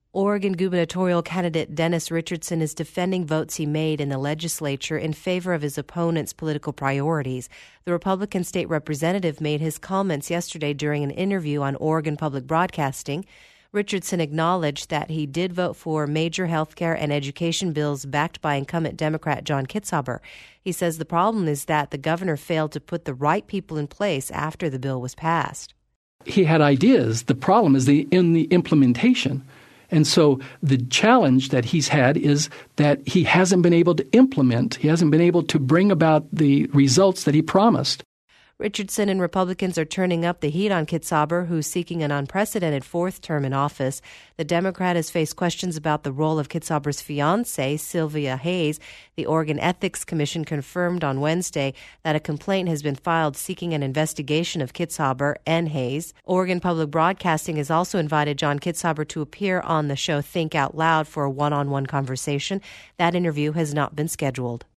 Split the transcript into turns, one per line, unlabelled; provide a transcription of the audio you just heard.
Oregon gubernatorial candidate Dennis Richardson is defending votes he made in the legislature in favor of his opponent's political priorities. The Republican state representative made his comments yesterday during an interview on Oregon Public Broadcasting. Richardson acknowledged that he did vote for major health care and education bills backed by incumbent Democrat John Kitzhaber. He says the problem is that the governor failed to put the right people in place after the bill was passed.
He had ideas. The problem is in the implementation. And so the challenge that he's had is that he hasn't been able to implement, he hasn't been able to bring about the results that he promised.
Richardson and Republicans are turning up the heat on Kitzhaber, who's seeking an unprecedented fourth term in office. The Democrat has faced questions about the role of Kitzhaber's fiancée, Sylvia Hayes. The Oregon Ethics Commission confirmed on Wednesday that a complaint has been filed seeking an investigation of Kitzhaber and Hayes. Oregon Public Broadcasting has also invited John Kitzhaber to appear on the show Think Out Loud for a one-on-one conversation. That interview has not been scheduled.